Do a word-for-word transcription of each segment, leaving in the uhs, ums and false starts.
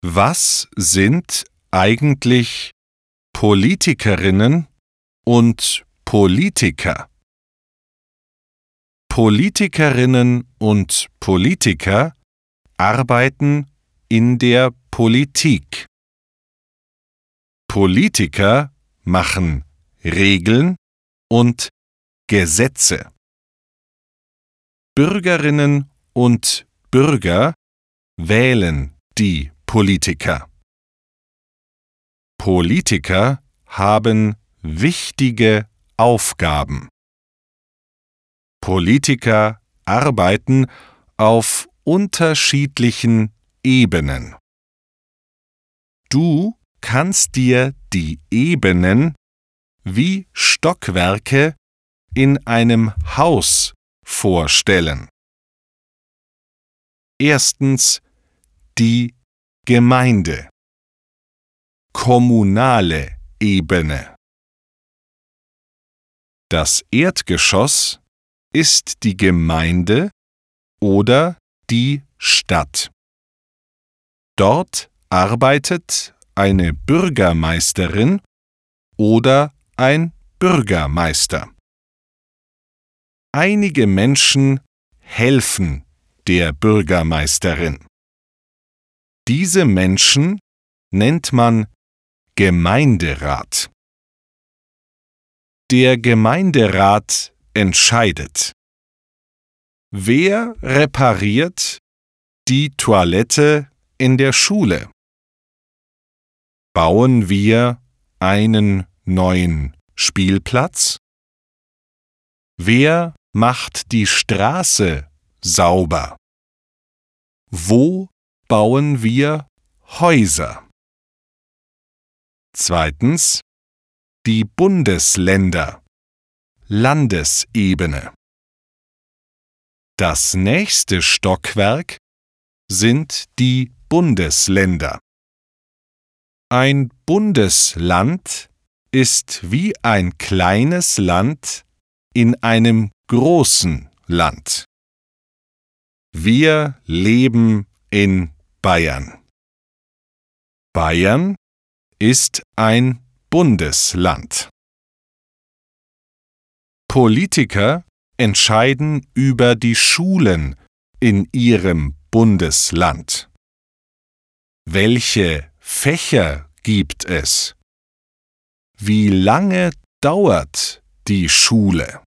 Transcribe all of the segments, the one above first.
Was sind eigentlich Politikerinnen und Politiker? Politikerinnen und Politiker arbeiten in der Politik. Politiker machen Regeln und Gesetze. Bürgerinnen und Bürger wählen die Politiker. Politiker haben wichtige Aufgaben. Politiker arbeiten auf unterschiedlichen Ebenen. Du kannst dir die Ebenen wie Stockwerke in einem Haus vorstellen. Erstens die Gemeinde. Kommunale Ebene. Das Erdgeschoss ist die Gemeinde oder die Stadt. Dort arbeitet eine Bürgermeisterin oder ein Bürgermeister. Einige Menschen helfen der Bürgermeisterin. Diese Menschen nennt man Gemeinderat. Der Gemeinderat entscheidet. Wer repariert die Toilette in der Schule? Bauen wir einen neuen Spielplatz? Wer macht die Straße sauber? Wo bauen wir Häuser? Zweitens die Bundesländer. Landesebene. Das nächste Stockwerk sind die Bundesländer. Ein Bundesland ist wie ein kleines Land in einem großen Land. Wir leben in Bayern. Bayern ist ein Bundesland. Politiker entscheiden über die Schulen in ihrem Bundesland. Welche Fächer gibt es? Wie lange dauert die Schule?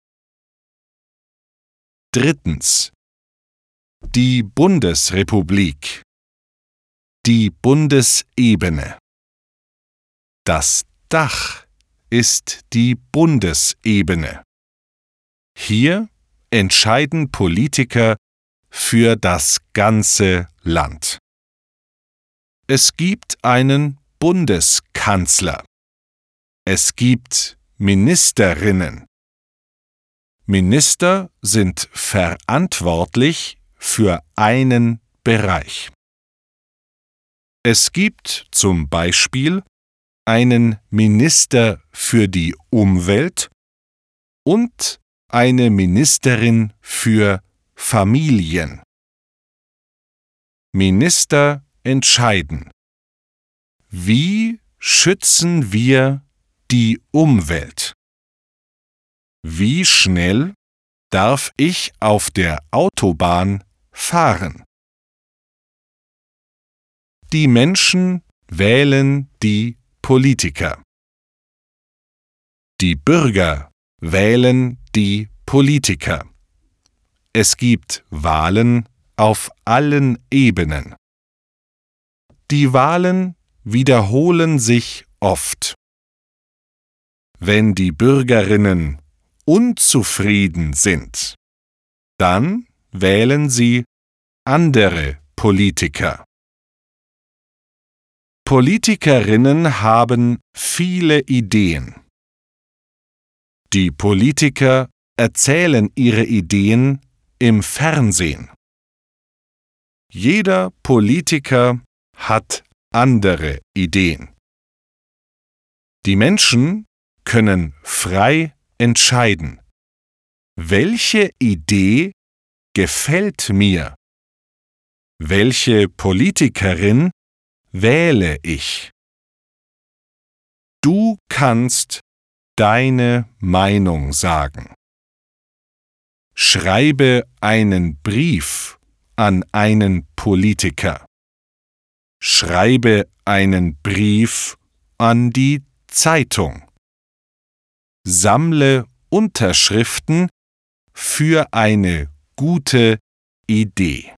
Drittens. Die Bundesrepublik. Die Bundesebene. Das Dach ist die Bundesebene. Hier entscheiden Politiker für das ganze Land. Es gibt einen Bundeskanzler. Es gibt Ministerinnen. Minister sind verantwortlich für einen Bereich. Es gibt zum Beispiel einen Minister für die Umwelt und eine Ministerin für Familien. Minister entscheiden. Wie schützen wir die Umwelt? Wie schnell darf ich auf der Autobahn fahren? Die Menschen wählen die Politiker. Die Bürger wählen die Politiker. Es gibt Wahlen auf allen Ebenen. Die Wahlen wiederholen sich oft. Wenn die Bürgerinnen unzufrieden sind, dann wählen sie andere Politiker. Politikerinnen haben viele Ideen. Die Politiker erzählen ihre Ideen im Fernsehen. Jeder Politiker hat andere Ideen. Die Menschen können frei entscheiden. Welche Idee gefällt mir? Welche Politikerin wähle ich. Du kannst deine Meinung sagen. Schreibe einen Brief an einen Politiker. Schreibe einen Brief an die Zeitung. Sammle Unterschriften für eine gute Idee.